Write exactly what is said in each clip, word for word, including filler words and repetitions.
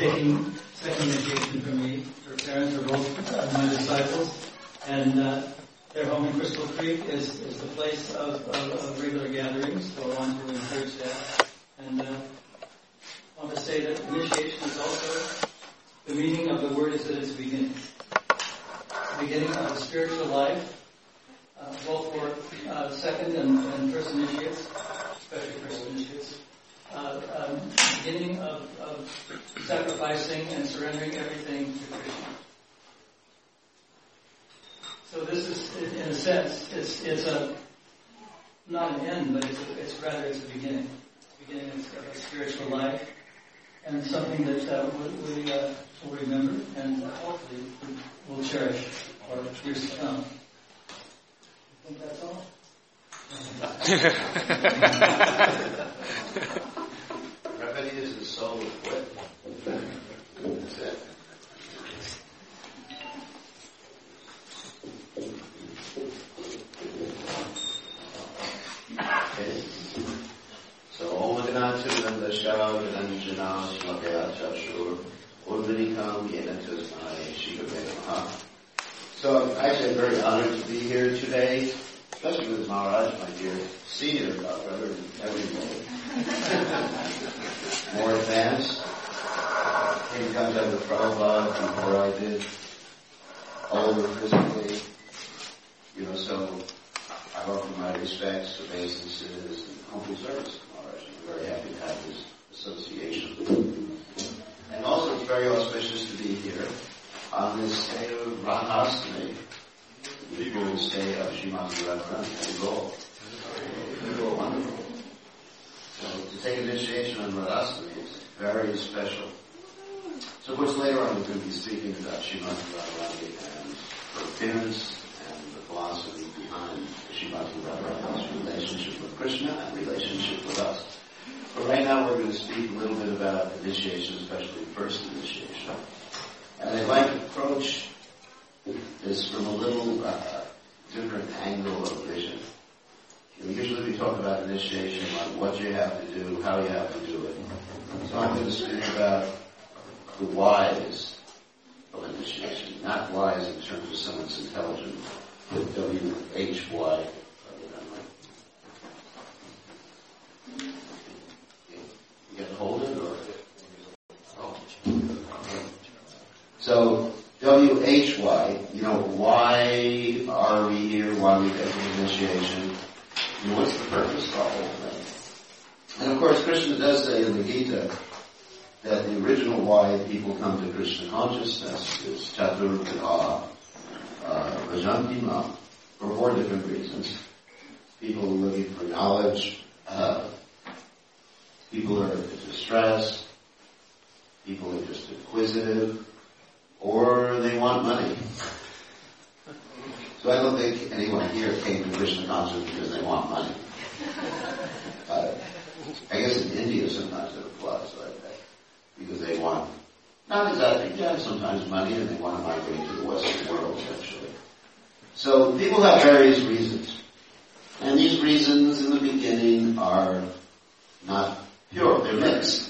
taking second initiation from me. Her parents are both uh, my disciples, and uh, their home in Crystal Creek is, is the place of, of, of regular gatherings, so I want to encourage that. And uh, I want to say that initiation is also, the meaning of the word is that it's a beginning. The beginning of a spiritual life, uh, both for uh, second and, and first initiates, especially first initiates. Uh, um, beginning of, of sacrificing and surrendering everything to Krishna. So this is, in a sense, it's, it's a not an end, but it's, a, it's rather it's a beginning. It's a beginning of a spiritual life, and something that uh, we, we uh, will remember and uh, hopefully will cherish for years to come. I think that's all. Brevity is the soul of wit. That's it. Okay. So, Om Ganatu Nandashau Nanjana Smakaya Chashur Urvanikam Yenatusmai Shikabemaha. So, actually, I'm very honored to be here today, especially with Maharaj, my dear senior brother, in every way. More advanced. Came in contact with Prabhupada before I did. Older physically. You know, so I offer my respects, obeisances, and humble service to Maharaj. I'm very happy to have this association. And also, it's very auspicious to be here on this day of Radhastami, the Lord's day of Srimati Radharani and Gaul. Wonderful. So to take initiation on Radhastami is very special. So of course later on we're going to be speaking about Srimati Radharani and her appearance and the philosophy behind Srimati Radharani's relationship with Krishna and relationship with us. But right now we're going to speak a little bit about initiation, especially first initiation. And I'd like to approach this from a little uh, different angle of vision. Usually we talk about initiation, like what you have to do, how you have to do it. So I'm going to speak about the whys of initiation. Not whys in terms of someone's intelligence, but W H Y. You can hold it, or? Oh. So, W H Y, you know, why are we here, why are we taking initiation? You know, what's the purpose of the whole thing? And of course, Krishna does say in the Gita that the original why people come to Krishna consciousness is Chatur Vidha Vajanti Ma, for four different reasons. People are looking for knowledge, uh, people are distressed, people are just inquisitive, or they want money. So I don't think anyone here came to Krishna consciousness because they want money. Uh, I guess in India sometimes it applies like that. Because they want, not exactly, yeah, sometimes money, and they want to migrate to the Western world eventually. So people have various reasons. And these reasons in the beginning are not pure, they're mixed.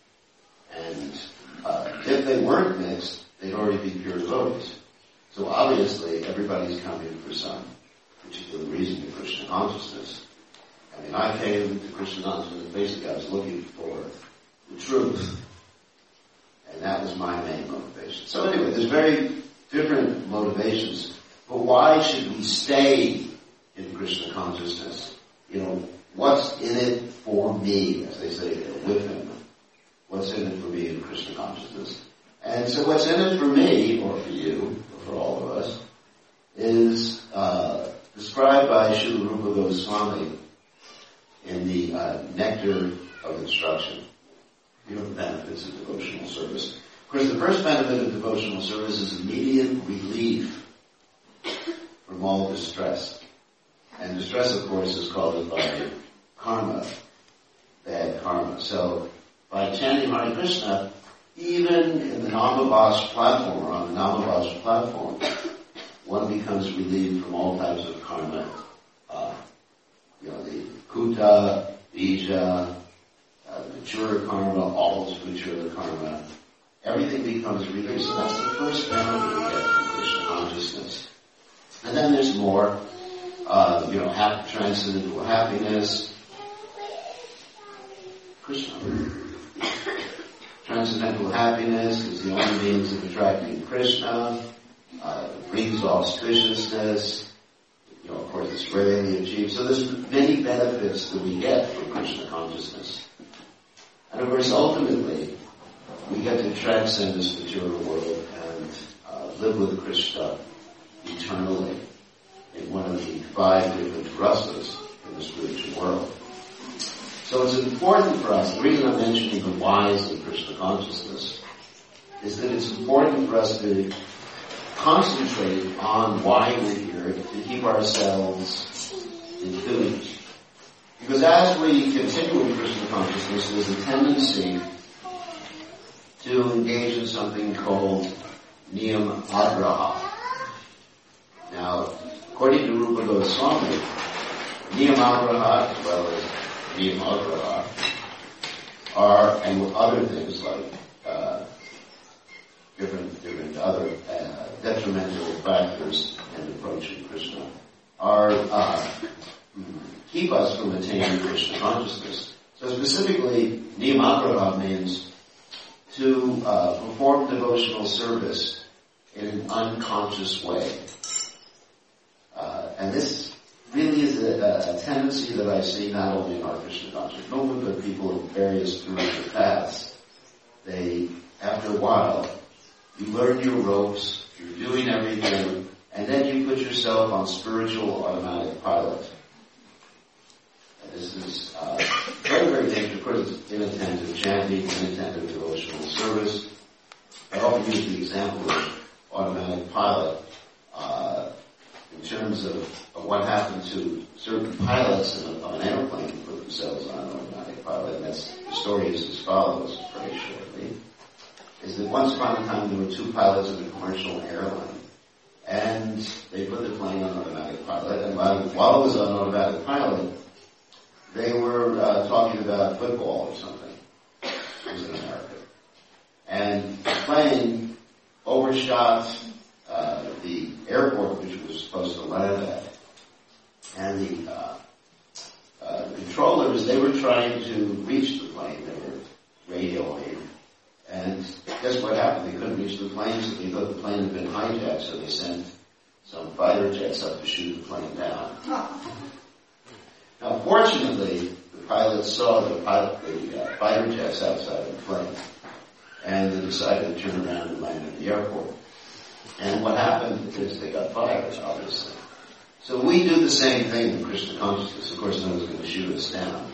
And uh, if they weren't mixed, they'd already be pure devotees. So obviously, everybody's coming for some particular reason to Krishna consciousness. I mean, I came to Krishna consciousness, basically I was looking for the truth. And that was my main motivation. So anyway, there's very different motivations. But why should we stay in Krishna consciousness? You know, what's in it for me, as they say, with him? What's in it for me in Krishna consciousness? And so what's in it for me, or for you, for all of us, is uh, described by Srila Rupa Goswami in the uh, Nectar of Instruction. You know, the benefits of devotional service. Of course, the first benefit of devotional service is immediate relief from all distress. And distress, of course, is caused by karma, bad karma. So, by chanting Hare Krishna, even in the Namabhasha platform, or on the Namabhasha platform, one becomes relieved from all types of karma. Uh, you know, the kuta, bija, uh, mature karma, all mature karma, everything becomes released. So that's the first benefit we get from Krishna consciousness. And then there's more, uh, you know, happy, transcendental happiness. Krishna. Transcendental happiness is the only means of attracting Krishna. Uh, it brings auspiciousness. You know, of course, it's rarely achieved. So there's many benefits that we get from Krishna consciousness. And of course, ultimately, we get to transcend this material world and uh, live with Krishna eternally in one of the five different rasas in the spiritual world. So it's important for us, the reason I'm mentioning the whys of Krishna consciousness is that it's important for us to concentrate on why we're here, to keep ourselves enthused. Because as we continue in Krishna consciousness, there's a tendency to engage in something called niyam agraha. Now, according to Rupa Goswami, niyam agraha as well as niyam agraha are, and other things like uh, different, different other uh, detrimental factors in approaching Krishna, are uh, keep us from attaining Krishna consciousness. So specifically, niyam agraha means to uh, perform devotional service in an unconscious way. Uh, and this really is a, a tendency that I see not only in our Krishna conscious movement, but people in various spiritual paths. They, after a while, you learn your ropes, you're doing everything, and then you put yourself on spiritual automatic pilot. And this is uh, very, very dangerous. Of course, it's inattentive chanting, inattentive devotional service. I often use the example of automatic pilot uh, in terms of, of what happened to certain pilots in a, of an airplane who put themselves on an automatic pilot. And that's, the story is as follows, very shortly, is that once upon a time there were two pilots in a commercial airline, and they put the plane on automatic pilot, and while, while it was on automatic pilot, they were uh, talking about football or something. It was in America. And the plane overshot uh, the airport which it was supposed to land at. And the, uh, uh, the controllers, they were trying to reach the plane. They were radioing. And guess what happened? They couldn't reach the plane, so they thought the plane had been hijacked, so they sent some fighter jets up to shoot the plane down. Now, fortunately, the pilots saw the, pilot, the uh, fighter jets outside the plane, and they decided to turn around and land at the airport. And what happened is they got fired, obviously. So we do the same thing in Krishna consciousness. Of course, no one's going to shoot us down.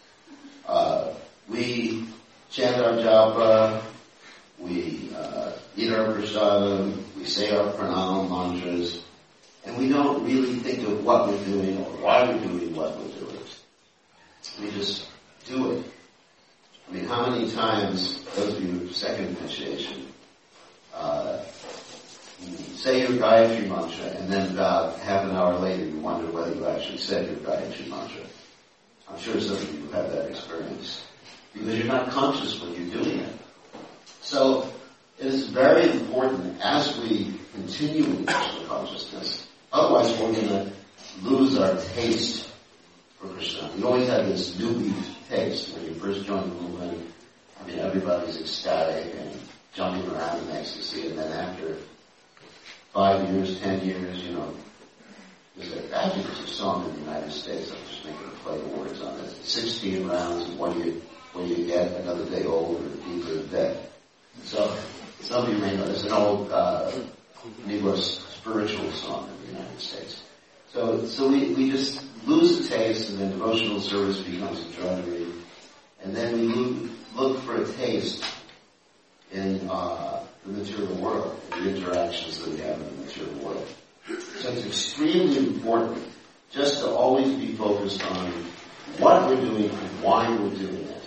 Uh, we chant our japa, we uh, eat our prasadam, we say our pranam mantras, and we don't really think of what we're doing or why we're doing what we're doing. We just do it. I mean, how many times, those of you who second initiation, uh, you say your Gayatri mantra, and then about half an hour later you wonder whether you actually said your Gayatri mantra. I'm sure some of you have that experience. Because you're not conscious when you're doing it. So, it is very important as we continue in Krishna consciousness. Otherwise, we're going to lose our taste for Krishna. We always have this newbie taste. When you first join the movement, I mean, everybody's ecstatic and jumping around in ecstasy, and then after five years, ten years, you know, there's a, actually there's a song in the United States, I'm just making a play of words on this, sixteen rounds, and what do you, what do you get? Another day older, deeper dead. So, some of you may know, there's an old, uh, Negro spiritual song in the United States. So, so we, we just lose the taste, and then devotional service becomes a drudgery, and then we look, look for a taste in uh, the material world, in the interactions that we have in the material world. So it's extremely important just to always be focused on what we're doing and why we're doing it.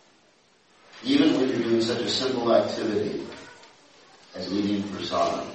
Even when you're doing such a simple activity as eating prasadam.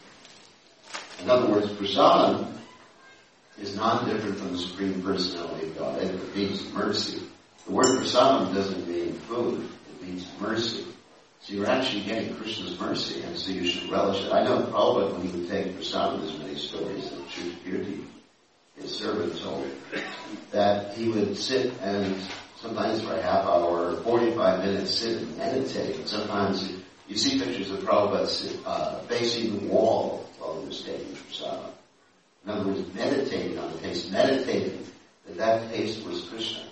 In other words, prasadam is not different from the Supreme Personality of God. It means mercy. The word prasadam doesn't mean food. It means mercy. So you're actually getting Krishna's mercy, and so you should relish it. I know Prabhupada, when he would take prasad, there's many stories that Sri Kirti, his servant, told, that he would sit and sometimes for a half hour, forty-five minutes, sit and meditate. And sometimes you see pictures of Prabhupada sit, uh, facing the wall while he was taking prasad. In other words, meditating on the taste, meditating that that taste was Krishna.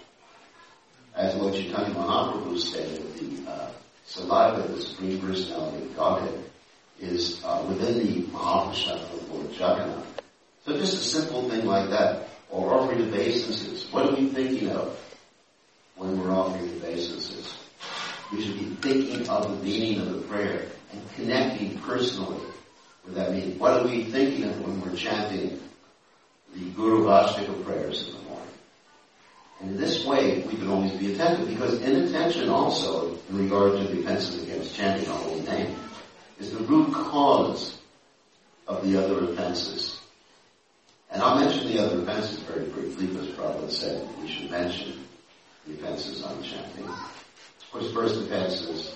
As Lord Chaitanya Mahaprabhu stated, the uh, saliva, the Supreme Personality of Godhead, is uh, within the Mahaprasad of Lord Jagannath. So just a simple thing like that, or offering obeisances. What are we thinking of when we're offering obeisances? We should be thinking of the meaning of the prayer and connecting personally with that meaning. What are we thinking of when we're chanting the Guru Vastika prayers in the morning? And in this way, we can always be attentive, because inattention also, in regard to the offenses against chanting the holy name, is the root cause of the other offenses. And I'll mention the other offenses very briefly, because Prabhupada said we should mention the offenses on chanting. Of course, first offense is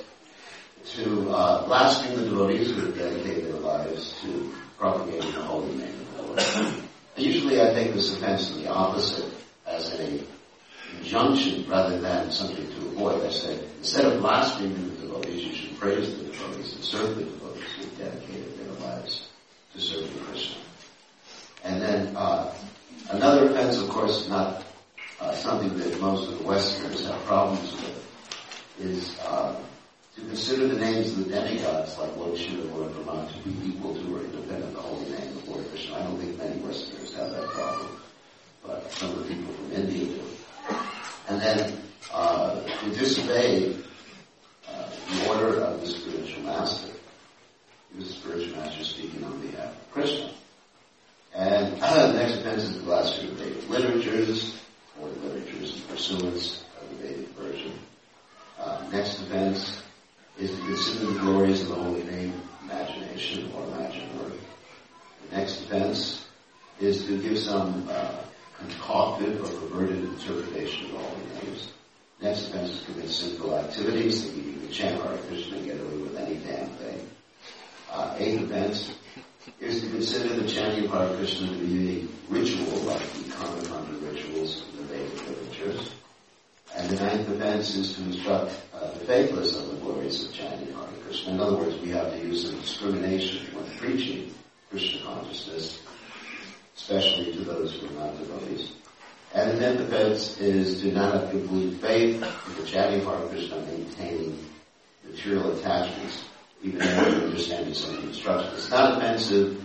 to uh, blaspheme the devotees who have dedicated their lives to propagating the holy name of the Lord. And usually I take this offense to the opposite, as a injunction rather than something to avoid. I say, instead of blaspheming the devotees, you should praise the devotees and serve the devotees who have dedicated their lives to serving Krishna. And then uh, another offense, of course, not uh, something that most of the Westerners have problems with, is uh, to consider the names of the demigods like Lord Shiva, Lord Brahma, to be equal to or independent of the holy name of Lord Krishna. I don't think many Westerners have that problem, but some of the people from India do. And then uh, to disobey uh, the order of the spiritual master. The spiritual master speaking on behalf of Krishna. And uh, the next offense is the blasphemy of Vedic literatures, or the literatures in pursuance of the Vedic version. Uh, next offense is to consider the glories of the holy name imagination or imaginary. The next offense is to give some uh, concocted or perverted interpretation of the holy names. Next offense is to commit sinful activities, that you can chant Hare Krishna and get away with any damn thing. Uh, eighth offense is to consider the chanting of Hare Krishna to be a ritual, like the Karma Kanda rituals in the Vedic literatures. And the ninth offense is to instruct uh, the faithless of the glories of chanting Hare Krishna. In other words, we have to use some discrimination when preaching Krishna consciousness, especially to those who are not devotees. And the tenth offense is to not have complete faith in the chanting of Hare Krishna, maintaining material attachments, even though you're understanding some of the instructions. It's not offensive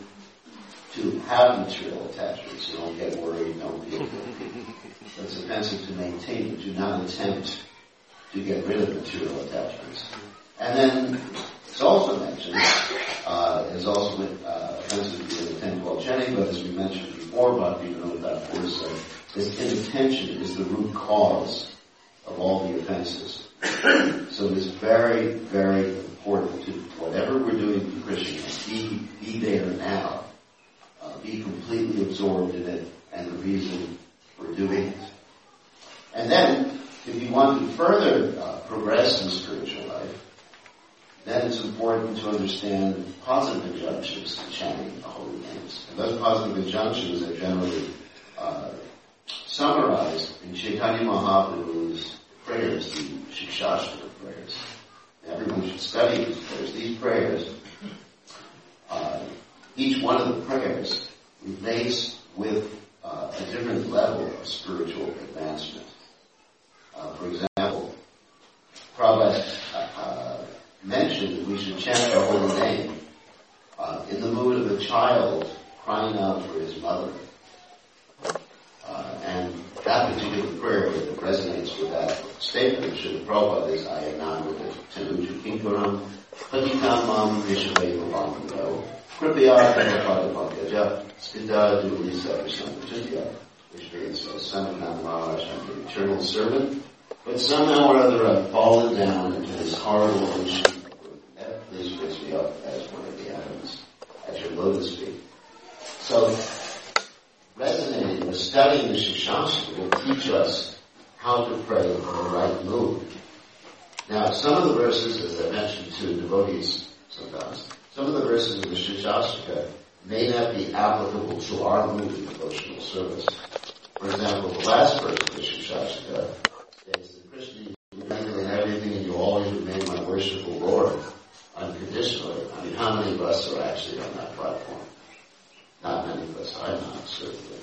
to have material attachments. You don't get worried, don't feel guilty. But it's offensive to maintain, to not attempt to get rid of material attachments. And then it's also mentioned, uh, is also uh, offensive to the ten twelve chanting, but as we mentioned before, Bhakti Vinod Thakur said, this inattention is the root cause of all the offenses. So it is very, very important to, whatever we're doing for Krishna, be, be there now. Uh, be completely absorbed in it and the reason for doing it. And then, if you want to further uh, progress in spiritual life, then it's important to understand positive injunctions to chanting the holy names. And those positive injunctions are generally uh, summarized in Chaitanya Mahaprabhu's prayers, the Shikshashtra prayers. Everyone should study these prayers. These prayers, uh, each one of the prayers relates with uh, a different level of spiritual advancement. Uh, for example, Prabhupada uh, mentioned that we should chant the holy name uh, in the mood of a child crying out for his mother. Uh, and that particular prayer that resonates with that statement of Srila Prabhupada is Ayanamrita Tanuja Kinkaram Patitam Mam Vishaveva Bhankado Kripaya Prabhupada Bhakyaja Skida Dulisa Vishamajitya, which means uh, son of Nanda Maharaj, I'm the eternal servant, but somehow or other I've fallen down into this horrible ocean. Please raise me up as one of the atoms at your lotus feet. So, resonating with studying the Shikshashtra will teach us how to pray in the right mood. Now, some of the verses, as I mentioned to devotees sometimes, some of the verses of the Shikshashtika may not be applicable to our mood of devotional service. For example, the last verse of the Shikshashtika states that Krishna, you remain in everything and you always remain my worshipful Lord unconditionally. I mean, how many of us are actually on that platform? Not many of us. I'm not, certainly.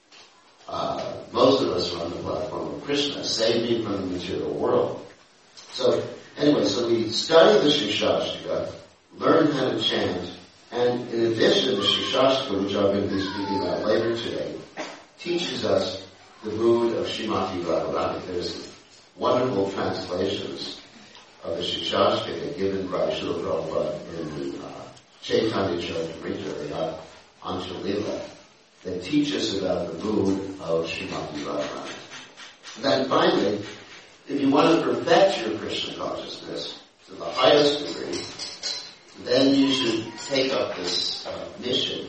Uh, most of us are on the platform of Krishna, save me from the material world. So, anyway, so we study the Shikshashtika, learn how to chant, and in addition, the Shikshashtika, which I'm going to be speaking about later today, teaches us the mood of Srimati Radharani. There's wonderful translations of the Shikshashtika given by Srila Prabhupada in the uh, Chaitanya Charitamrita, the Anjalila, that teach us about the mood of Srimati Radharani. And then finally, if you want to perfect your Krishna consciousness to the highest degree, then you should take up this uh, mission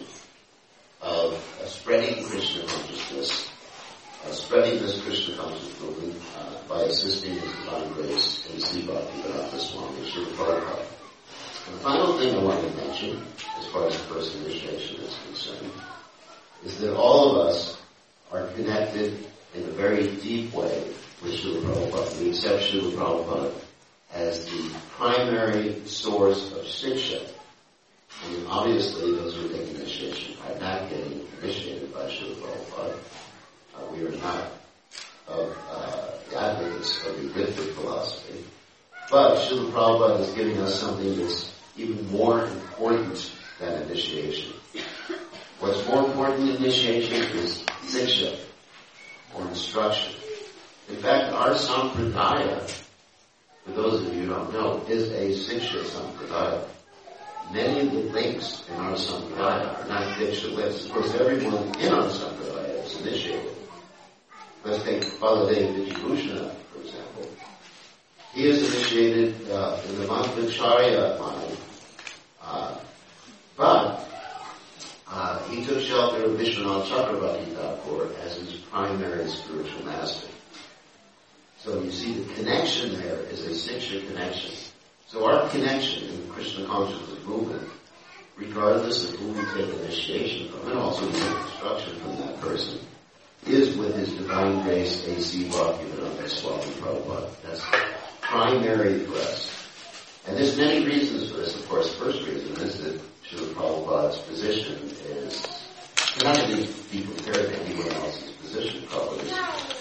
of uh, spreading Krishna consciousness, uh, spreading this Krishna consciousness movement uh, by assisting with divine grace in Sri Bhaktivedanta Swami Srila Prabhupada. And the final thing I want to mention, as far as the first initiation is concerned, is that all of us are connected in a very deep way with Srila Prabhupada. We accept Srila Prabhupada as the primary source of Shiksha. I mean, obviously, those who take initiation are not getting initiated by Srila Prabhupada. Uh, we are not of uh, the advocates of the Advaita philosophy. But Srila Prabhupada is giving us something that's even more important than initiation. What's more important than initiation is Shiksha, or instruction. In fact, our sampradaya, for those of you who don't know, is a Shiksha sampradaya. Many of the links in our sampradaya are not Shiksha lists. Of course, everyone in our sampradaya is initiated. Let's take Baladev Vijibhushana, for example. He is initiated uh, in the Madhvacharya line, uh, but uh, he took shelter of Vishwanath Chakravarti Thakur as his primary spiritual master. So you see the connection there is a Shiksha connection. So our connection in the Krishna consciousness movement, regardless of who we take initiation from, and also we take instruction from that person, is with his divine grace, A C Bhaktivedanta Swami Prabhupada. That's primary for us. And there's many reasons for this. Of course, the first reason is that Srila Prabhupada's position is not going to be compared to anyone else's position. Prabhupada is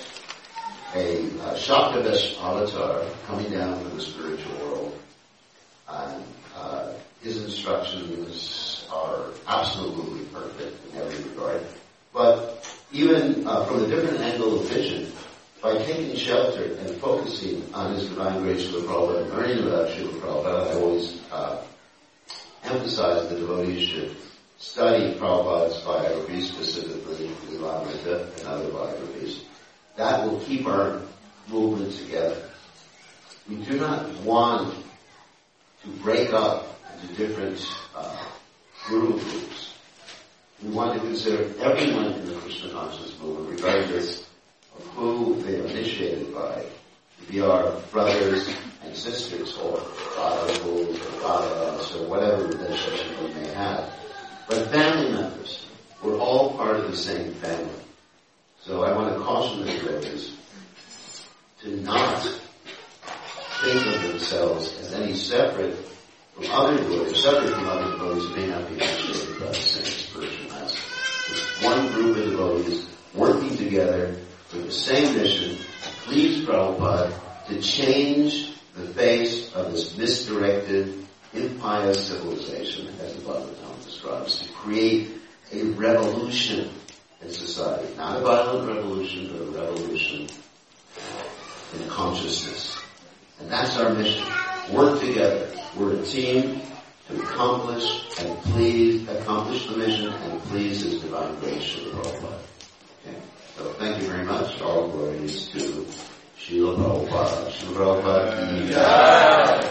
a uh, Shaktavesh avatar coming down from the spiritual world. And uh, his instructions are absolutely perfect in every regard. But even uh, from a different angle of vision, by taking shelter and focusing on his divine grace, Srila Prabhupada, and learning about Srila Prabhupada, I always uh, emphasize the devotees should study Prabhupada's biographies, specifically Lilamrita and other biographies. That will keep our movement together. We do not want to break up into different uh, guru groups. We want to consider everyone in the Krishna consciousness movement, regardless of who they are initiated by, to be our brothers and sisters, or Radha-uncles, or Radha-us, or whatever relationship we may have. But family members, we're all part of the same family. So I want to caution the devotees to not think of themselves as any separate from other devotees, separate from other devotees who may not be initiated by the same spiritual master. It's one group of devotees working together with the same mission to please Prabhupada, to change the face of this misdirected, impious civilization, as the Bhagavatam describes, to create a revolution in society. Not a violent revolution, but a revolution in consciousness. And that's our mission. Work together. We're a team to accomplish and please, accomplish the mission and please His divine grace, Srila Prabhupada. Okay. So thank you very much. All glories to Srila Prabhupada. Srila Prabhupada. Yeah.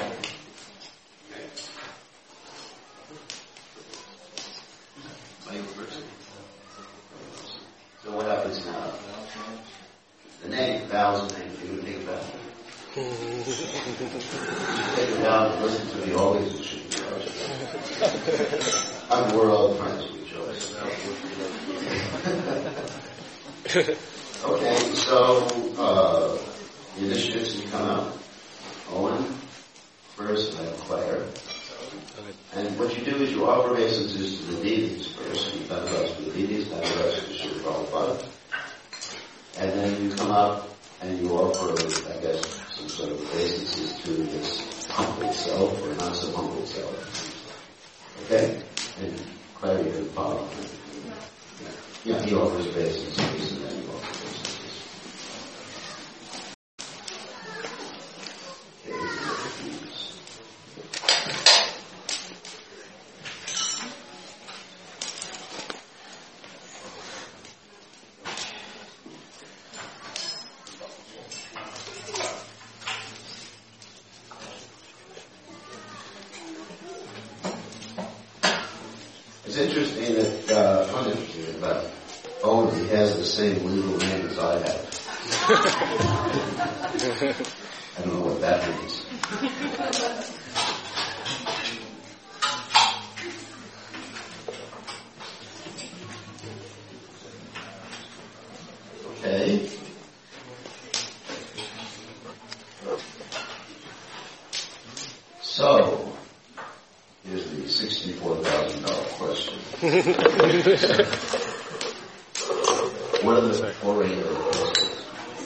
So what happens now? The name, vows and names, you would think about it. Take it down and listen to the always it should be yours. And we're all friends with Joyce. Okay, so uh, the initiatives you come out. Owen, first, and then Claire. And what you do is you offer obeisances to the deities first. You Dandaras to the deities, Dandaras to Srila Prabhupada. And then you come up and you offer, I guess, some sort of obeisances to his humble self or not so humble self. Okay? And Claire, you can follow. Yeah, he offers obeisances and then you offer obeisances. Okay, these are the keys. It's interesting that, uh, not interesting, but Owen, he has the same legal name as I have. I don't know what that means. Okay. So, here's the sixty-four thousand dollars question. What are the four regular questions?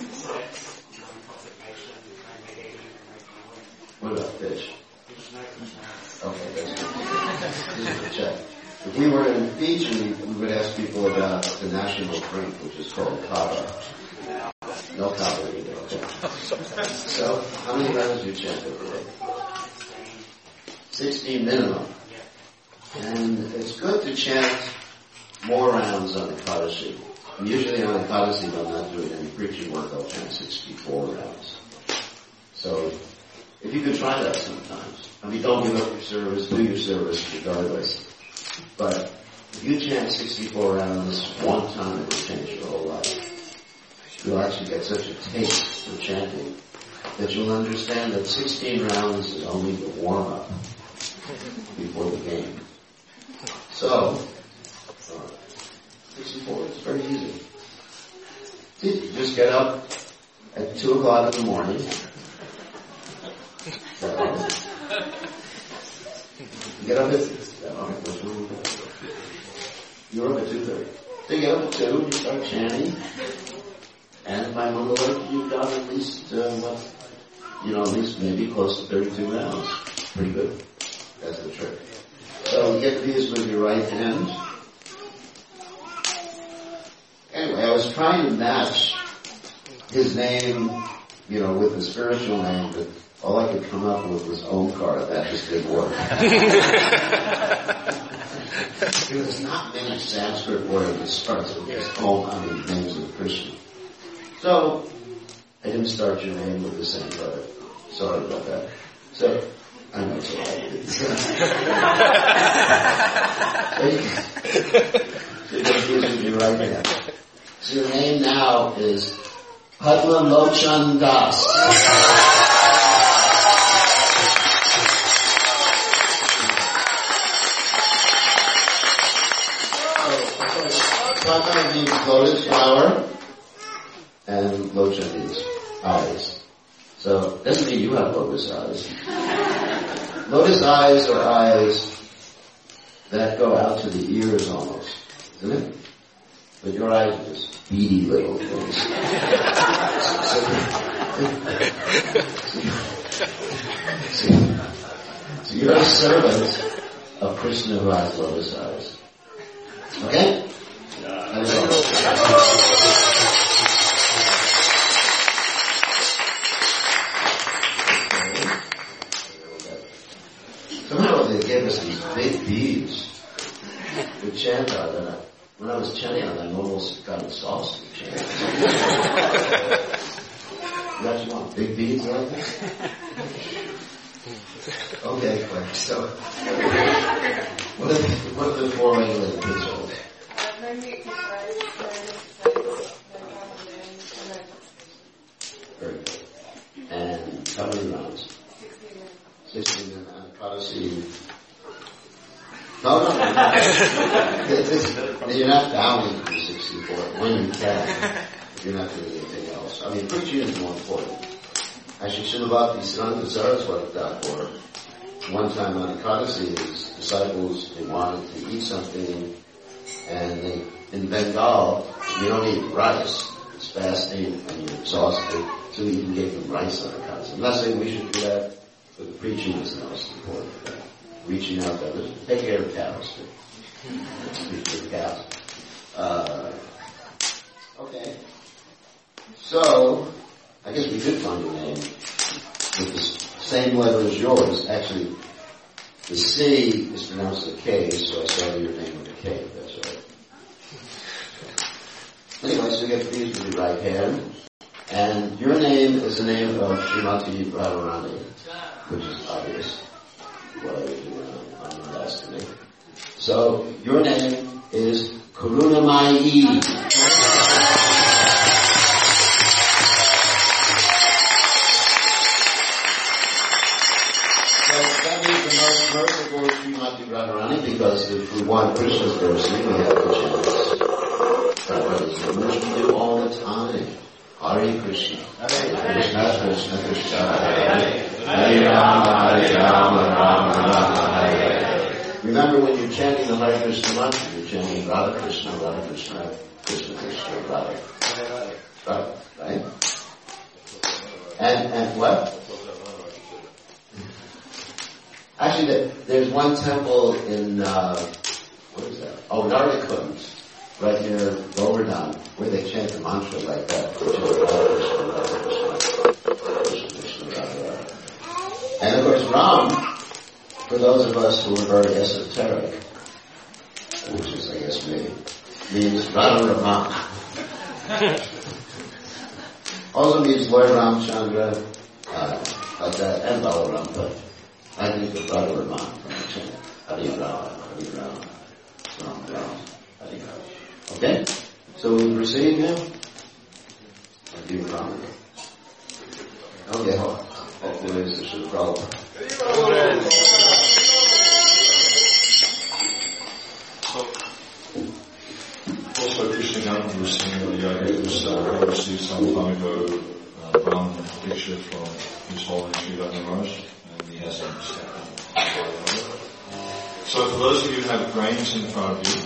What about fish? Okay, that's good. This is a check. If we were in Fiji, we would ask people about the national drink, which is called kava. No kava either, okay. So, how many rounds do you chant every day? sixteen minimum. And it's good to chant more rounds on Ekadashi. And usually on Ekadashi, if I'm not doing any preaching work, I'll chant sixty-four rounds. So, if you could try that sometimes. I mean, don't give up your service, do your service regardless. But if you chant sixty-four rounds one time, it will change your whole life. You'll actually get such a taste for chanting that you'll understand that sixteen rounds is only the warm-up before the game. So, uh, sixty-four is very easy. You just get up at two o'clock in the morning. So, you get up at, you're up at two thirty. So you get up at two, you start chanting, and by one alert, you've got at least, uh, what, you know, at least maybe close to thirty-two rounds. Pretty good. That's the trick. So you get these with your right hand. Anyway, I was trying to match his name, you know, with the spiritual name, but all I could come up with was Omkar. That just didn't work. There's not many Sanskrit words that starts with this Om, I mean, names of Krishna. So, I didn't start your name with the same letter. Sorry about that. So, I know it's all right. So you just use your right hand. So your name now is Padma Lochan Das. Padma means lotus flower, and Lochan means eyes. So, doesn't mean you have lotus eyes. Lotus eyes are eyes that go out to the ears almost, isn't it? But your eyes are just beady little things. so, so you're a servant of Krishna who has lotus eyes. Okay? That's all. Somehow they gave us these big beads to chant on, and I, when I was chanting on them, I almost got exhausted chanting. You guys want big beads like that? Okay, Claire, so what are the, what are the four regulated principles? Very good. And see. No, no, no. It's, you're not downing the sixty-four when you can. You're not doing anything else. I mean, preaching is more important. Actually, Srila Bhakti Saraswati Thakur, one time on Ekadasi, his disciples, they wanted to eat something, and they, in Bengal, you don't eat rice. It's fasting, and you're exhausted, so you can give them rice on Ekadasi. I'm not saying we should do that, but the preaching is the most important thing. Reaching out to others. Take care of cows, too. Take care of cows. Uh, okay. So, I guess we could find a name with the same letter as yours. Actually, the C is pronounced a K, so I started your name with a K. That's right. Anyway, so you get these with your right hand. And your name is the name of Srimati Radharani, which is obvious. What I would do when I'm not asking me. So, your name is Karunamayi. Merciful Srimati Radharani, because if we want Krishna's mercy, we have to chant Radharani's which we do all the time. Hare Krishna. Krishna, Krishna, Krishna, Hare Hare Rama, Hare Rama, Rama Rama, Hare Hare. Remember, when you're chanting the Hare Krishna mantra, you're chanting Radha Krishna, Radha Krishna, Krishna Krishna, Radha. Radha, right? And, and what? Actually, there's one temple in, uh, what is that? Oh, Narikund, right near Govardhan, where they chant the mantra like that. And of course, Ram, for those of us who are very esoteric, which is, I guess, me, means Radha Rama. Also means Lord Ramchandra, uh, like that, and Balaram, but I think the Radha Rama from the chant. Hare Rama, Hare Rama, Rama Rama, Hare Rama. Okay? So we proceed now? Hare Rama. Okay, hold on. Hopefully this is a problem. Also, Krishna Gandhi was saying earlier, it was uh, received some time ago, uh, found a picture from His Holiness Sri Radha Maharaj, and he has some stuff. So for those of you who have grains in front of you,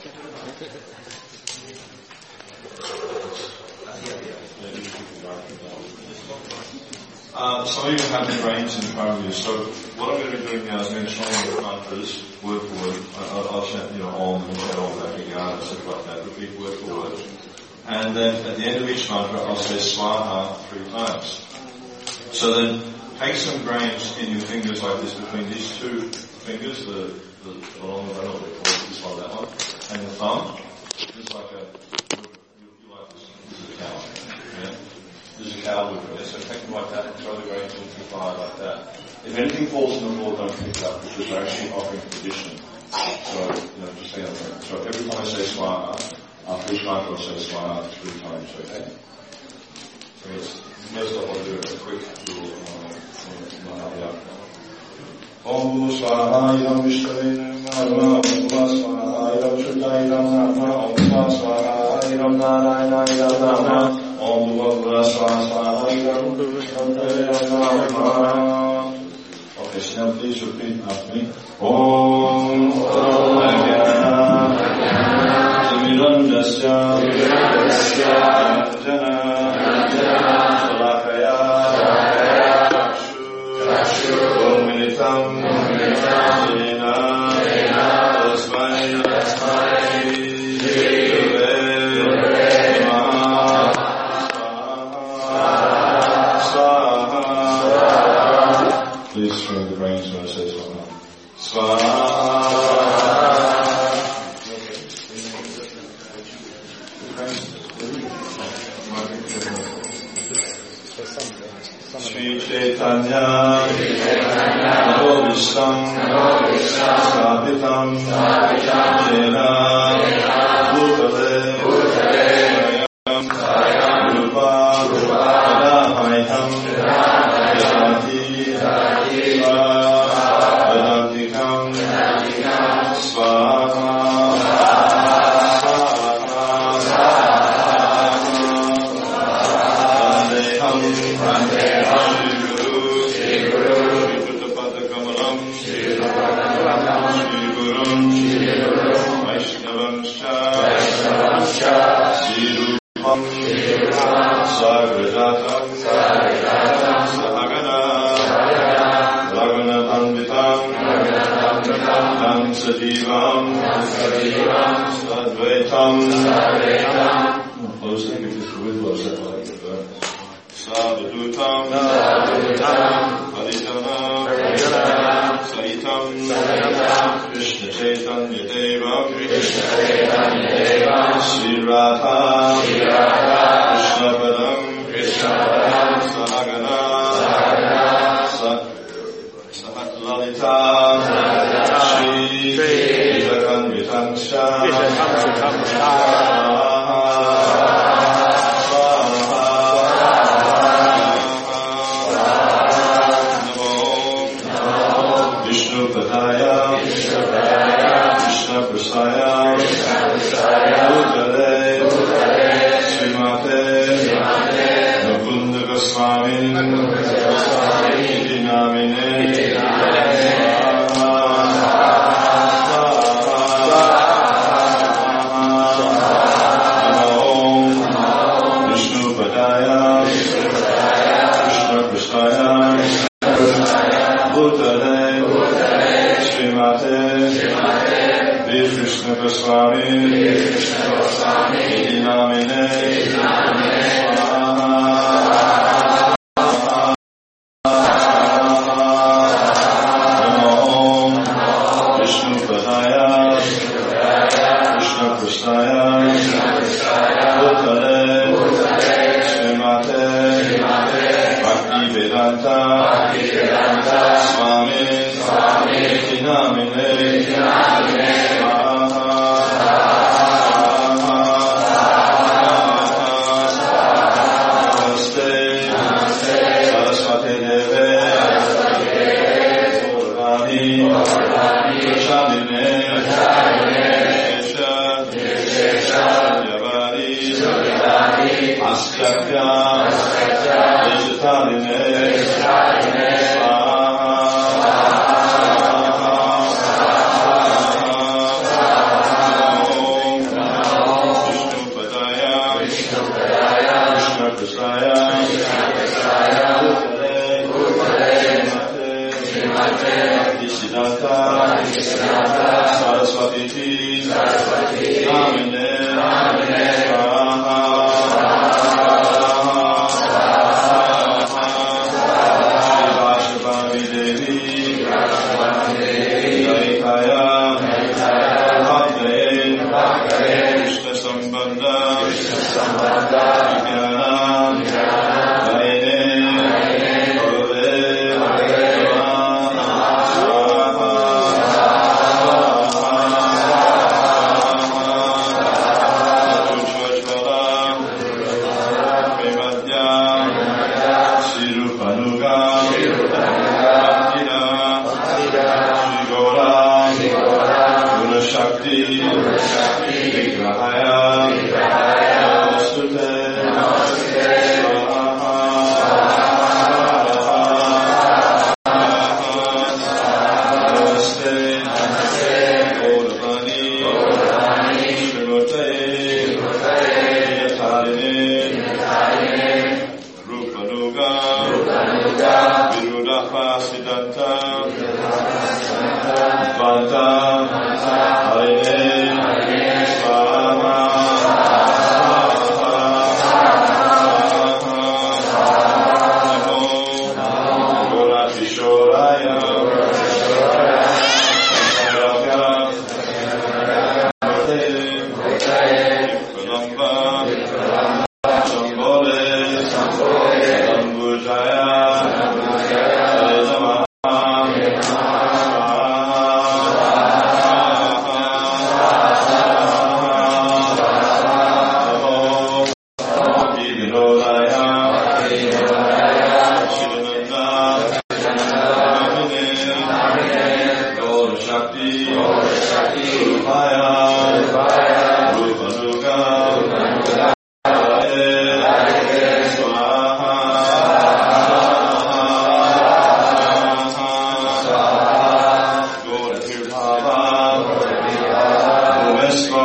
Uh, some of you have the grains in front of you, so what I'm going to be doing now is I'm going to show you the mantras word for word. I'll, I'll chant, you know, Om and chant all that, and stuff like that, repeat word for word. And then at the end of each mantra, I'll say Swaha three times. So then, take some grains in your fingers like this, between these two fingers, the, the, the long one, I don't know what they call it, this one, that one, and the thumb, just like a, you, you like this, this is a cow, yeah? This is a cow wood, yeah? So take them like that and throw the grains into the fire like that. If anything falls on the floor, don't pick it up, because we're actually offering tradition. So, you know, just hang on there. So every time I say Swaha, after each mantra I'll say Swaha three times, okay? So yes, first off I'll do a quick little, uh, Om Swaha Idam Vishtavinam Nama Om Swaha Idam Shuddhaidam Nama Om Swaha Idam Narayana Idam Nama Om Swaha Idam Shuddhaidam Nama. Okay, so now please repeat after me. Om Ajnana Timirandasya Jana Salakaya Om Militam Sena Tasmai Shrive Maha Swaha. Please throw the grains when I say Swaha. Swaha. Sri Chaitanya Namo Vishtam Sapitam Jena Bhutale Mayam Rupa Adahaitam Yati Adahaitam Banta, Hare, Swaha.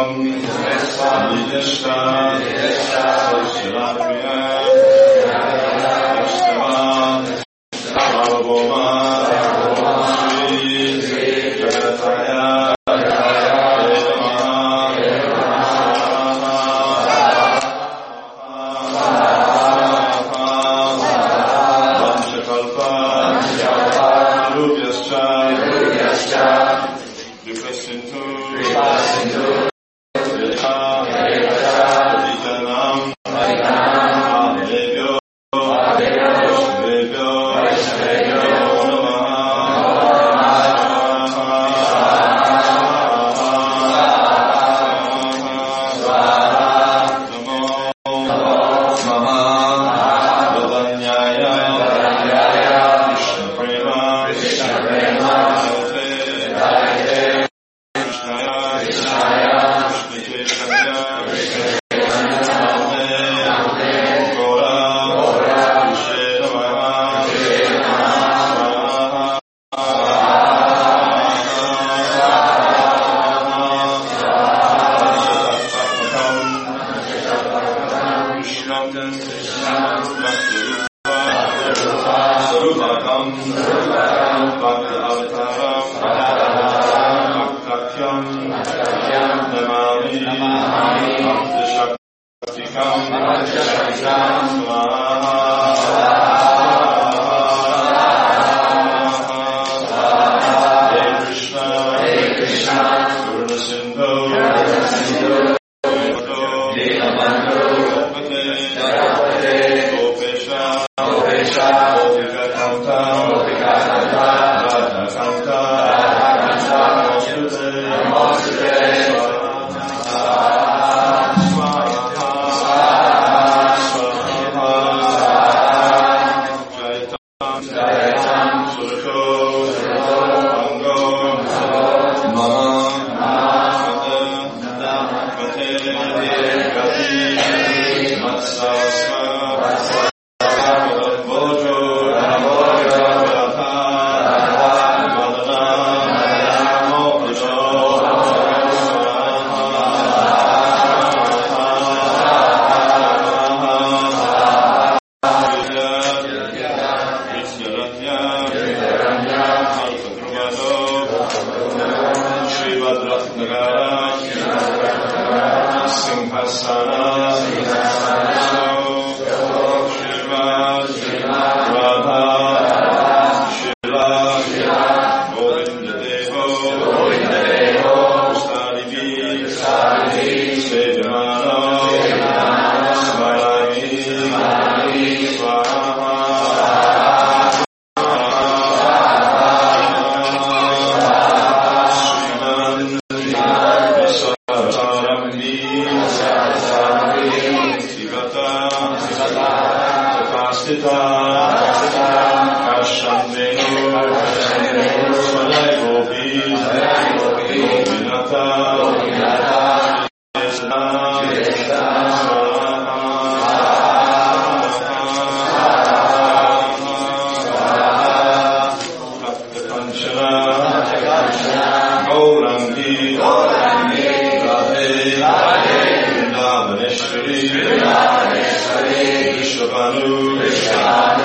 Vishnu, Vishnu,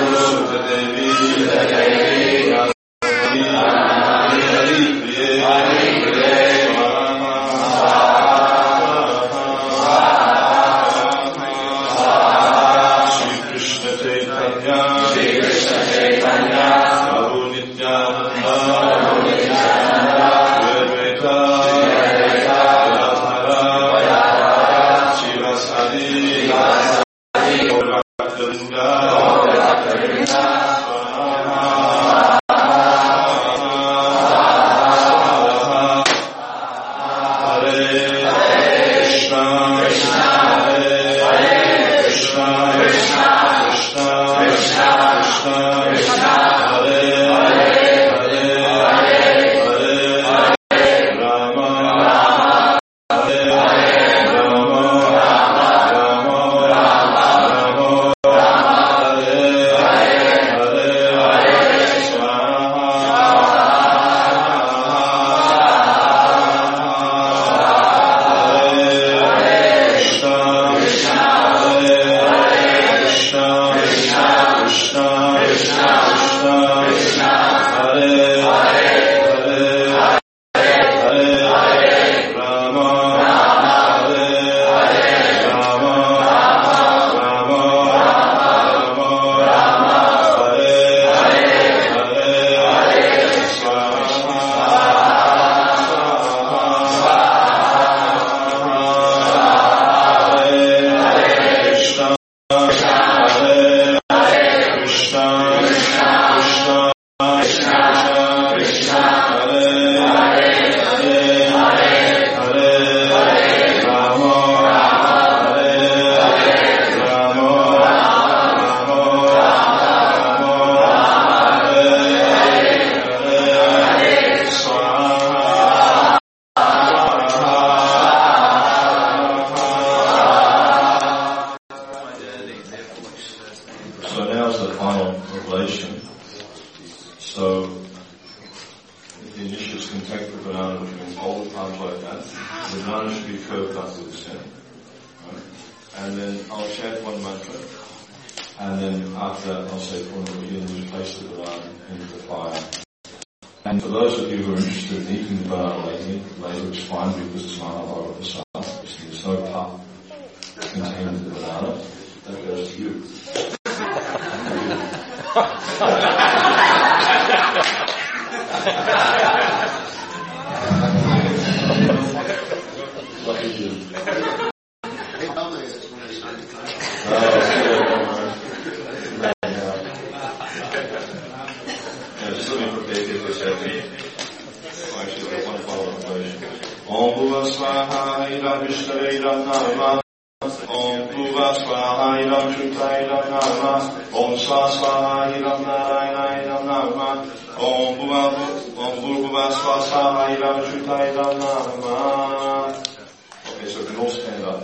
the banana should be curved up to the stem. Right? And then I'll chant one mantra. And then after that I'll say from the beginning, you place the banana into the fire. And for those of you who are interested in eating the banana later, later it's fine because it's not a of the sun. There's no pulp contained in the banana. That goes to you. What did you? Om Bhuva Swaha Idam Vishnave Idam Nama Om Bhuva Swaha Idam Shruta Idam Nama Om Swa Swaha Idam Narayana Idam Nama Om Bhuva Om Bhuva Swaha Idam Shruta Idam Nama. Okay, so we can all stand up.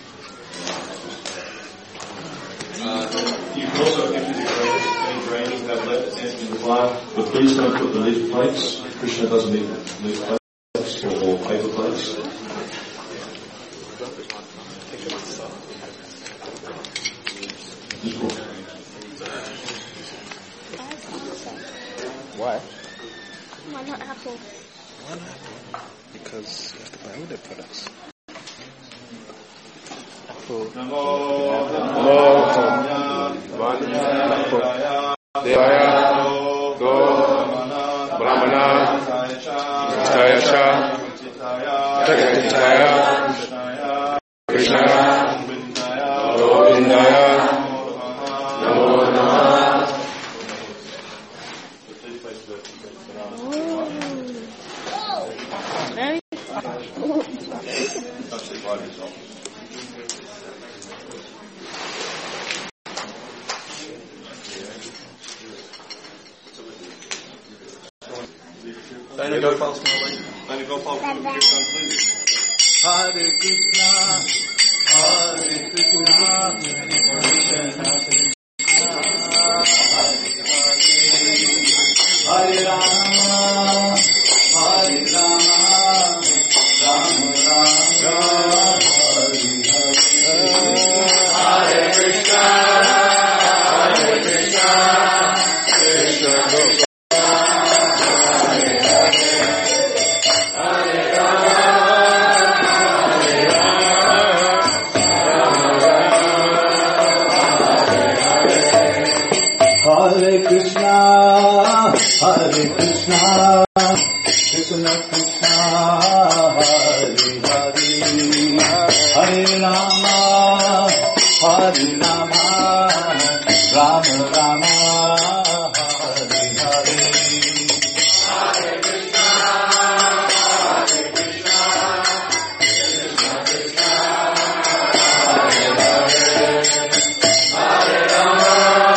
Uh, you can also empty the grains, any grains you have left, empty the fire, but please don't put the leaf plates. Krishna doesn't eat leaf plates. Or paper plates. Why? Why not apple? Why not apple? Because you have to buy all their products. Apple. Namo Namo Devaya Go Brahmana Jaya Jagatitaya Krishnaya Govindaya Namo Namah. Dana Gopal, Dana Gopal, please. Hare Krishna, Hare Krishna, Krishna Krishna, Hare Rama, Hare Rama, Rama Rama, Hare Hare, Hare Krishna, Hare Krishna, Krishna Krishna. Hare Krishna, Hare Krishna, Krishna Krishna, Hare Hare, Hare Rama, Hare Rama, Rama Rama, Hare Hare. Hare Krishna, Hare Krishna, Krishna Krishna, Hare Hare, Hare Rama.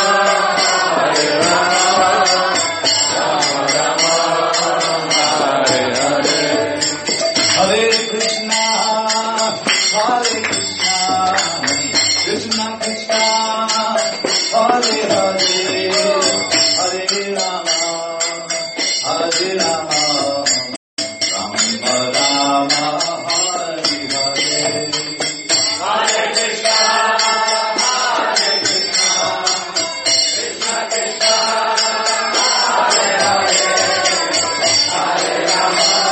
Hare Krishna, Hare Krishna, Krishna Krishna, Hare Hare, Hare Rama, Hare Rama, Rama Rama, Hare Hare. Hare Krishna, Hare Krishna, Krishna Krishna, Hare Hare, Hare Rama.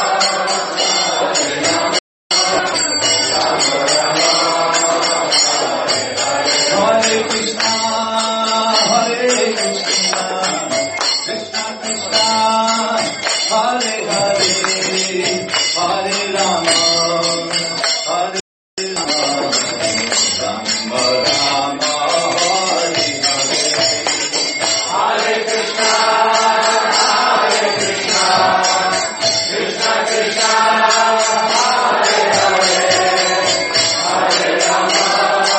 Hare Krishna, Hare Krishna, Krishna Krishna, Hare Hare, Hare Rama, Hare Rama, Rama Rama, Hare Hare. Hare Krishna, Hare Krishna, Krishna Krishna, Hare Hare, Hare Rama.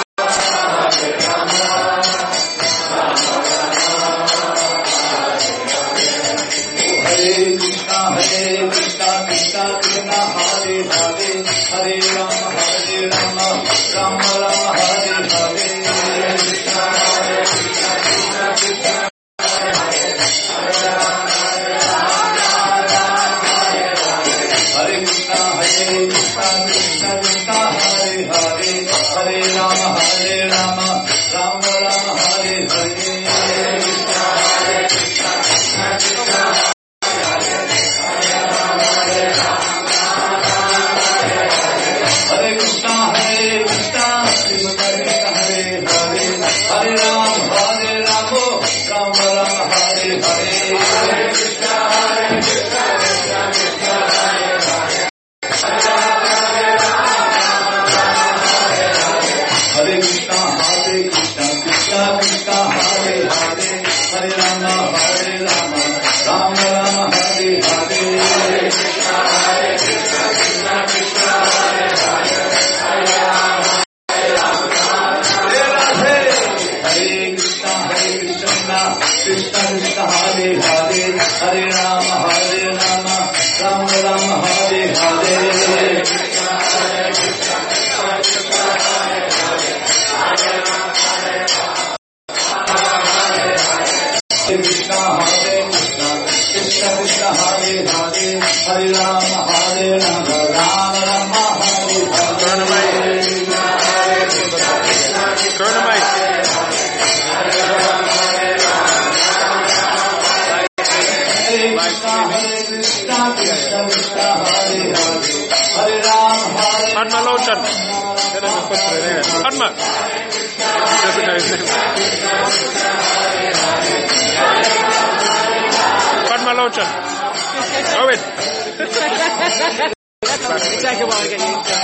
Hare Krishna, Hare Krishna, Krishna Krishna, Hare Hare, Hare Rama, Hare Rama, Rama Rama, Hare Hare. Hare Krishna, Hare Krishna, Krishna Krishna, Hare Rama, Hare Rama, Rama Rama, Hare Hare. Hare Krishna, Hare Krishna, Krishna Krishna Krishna Hare Hare Hare Rama Hare Rama Rama Rama Hare Hare Hare Krishna Hare Krishna Krishna Krishna Hare Hare Krishna Hare Krishna Krishna Krishna Hare Hare Hare Ram Hare Ramo Ram Ram Hare Hare Hare Krishna Hare Krishna Krishna Krishna Hare Hare Hare Krishna Hare Krishna Krishna Krishna Hare Hare Hare Rama Hare Rama Rama Rama Hare Hare Hare Krishna Hare Krishna Krishna Krishna Hare Hare Hare Rama Hare Rama Hare Radhe Hare Krishna Hare Krishna Krishna Krishna Hare Hare Hare Rama Hare Rama Rama Rama Hare Hare Hare Krishna Hare Krishna Krishna Krishna Hare Hare Hare Rama Hare Rama Hare Krishna Hare Krishna Krishna Krishna Hare Hare Hare Rama Hare Rama Rama Rama Hare Hare Padma Lochan. Padma. Doesn't know his name. Padma Lochan. Owen. It's like a while to get used to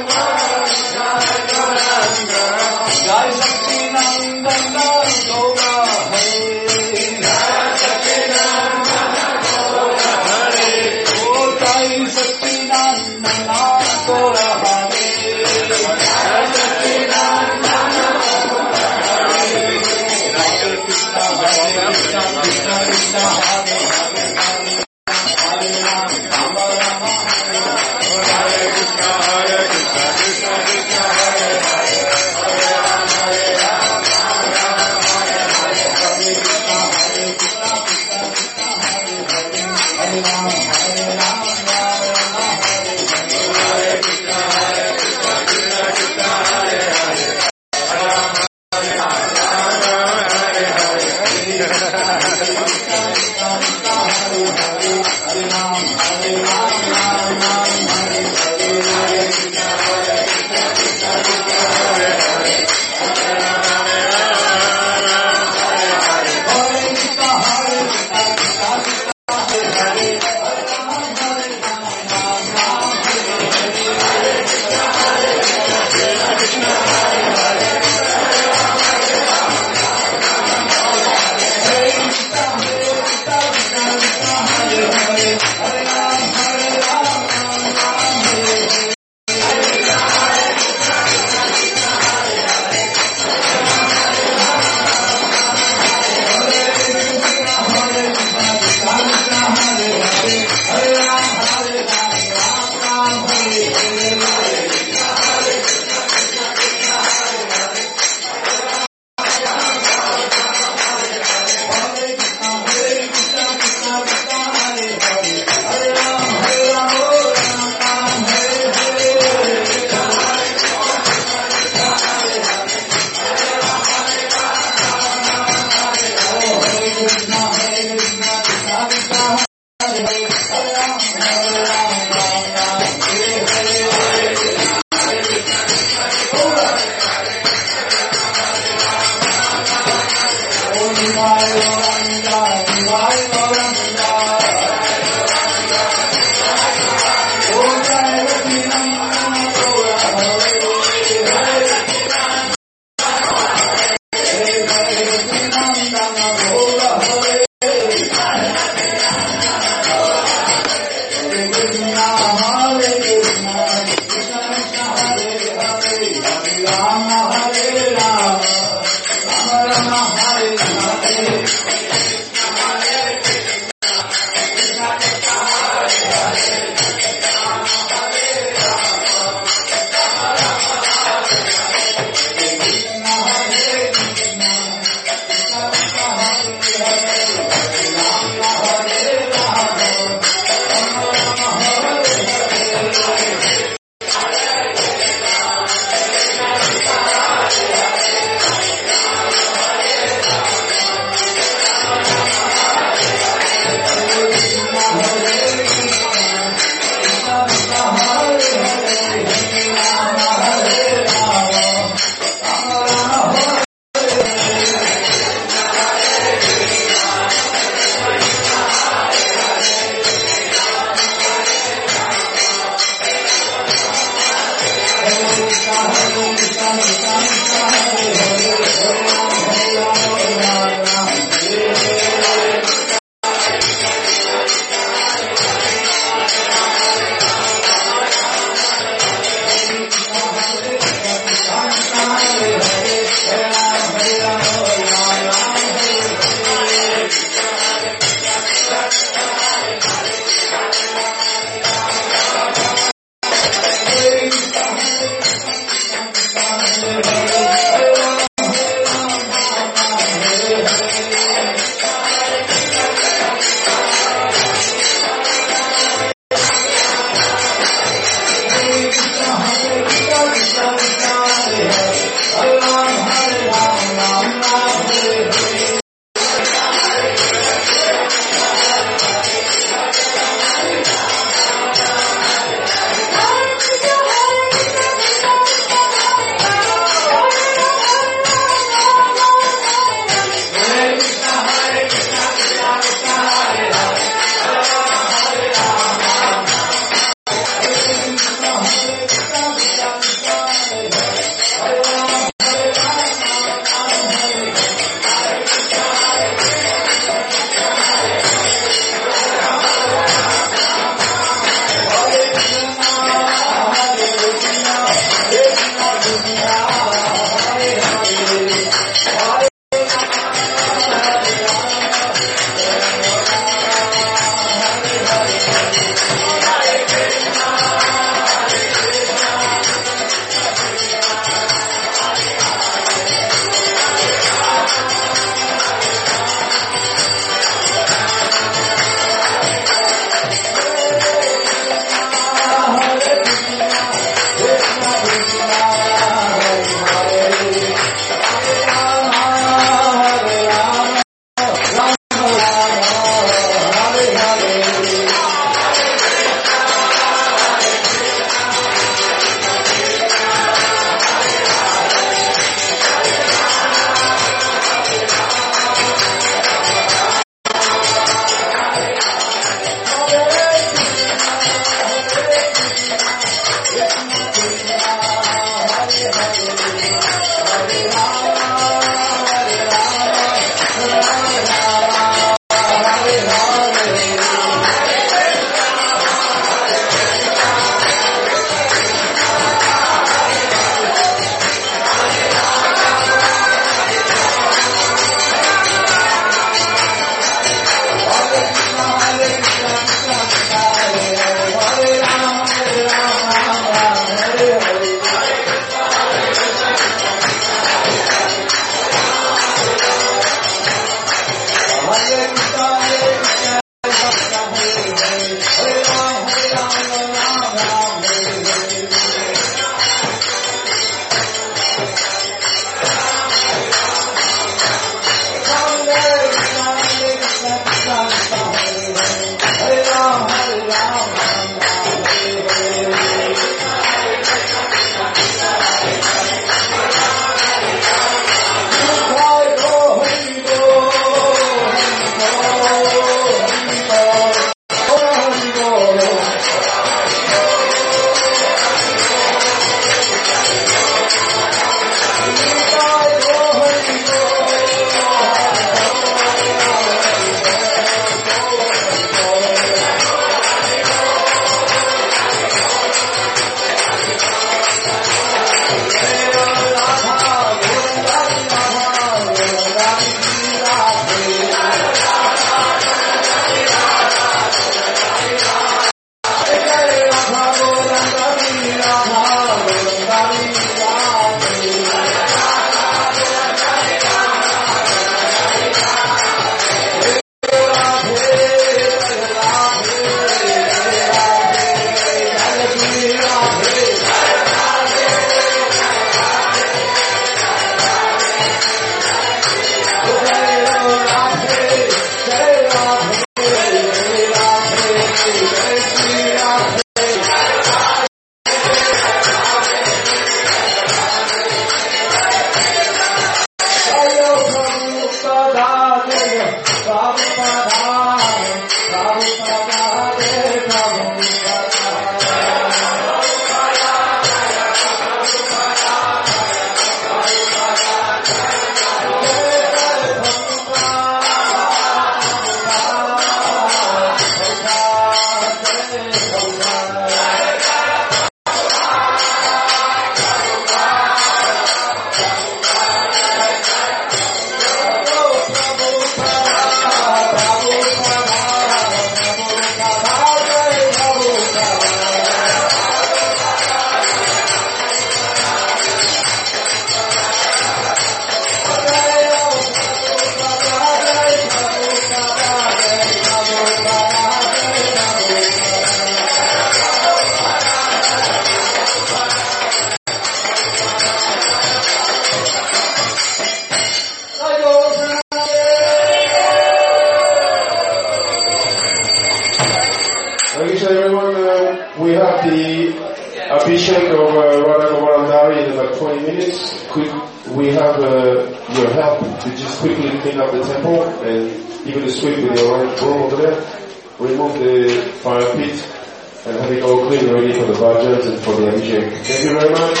have uh, your help to just quickly clean up the temple and even to sweep with your own broom over there. Remove the fire pit and have it all clean ready for the bhajans and for the abhishek. Thank you very much.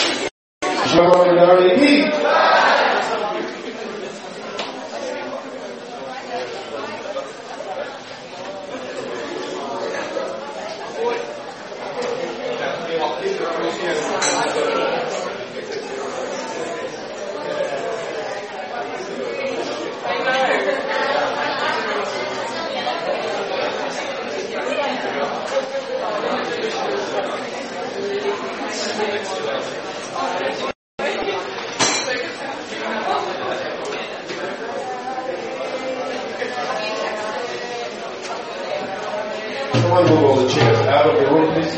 Someone move all the chairs out of the room, please.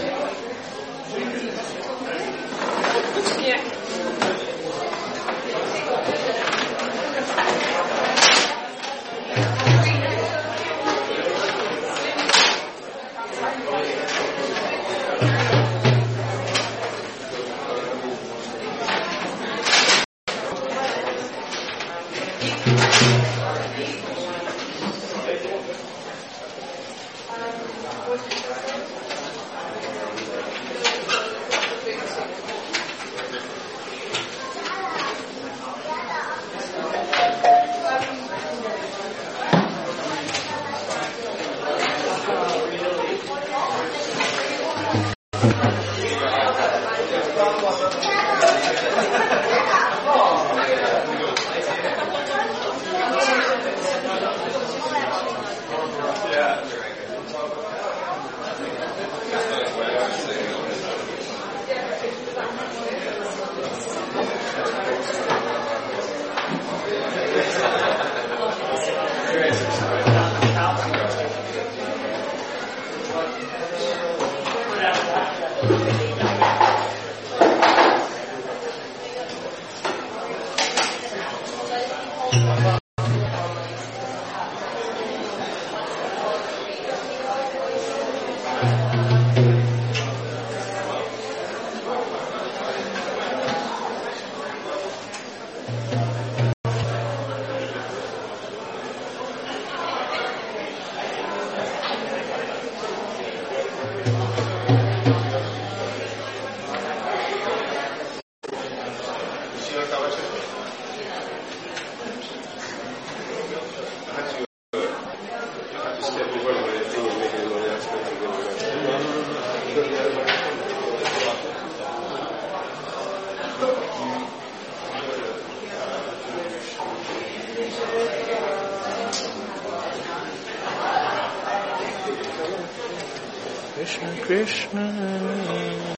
Krishna, Krishna.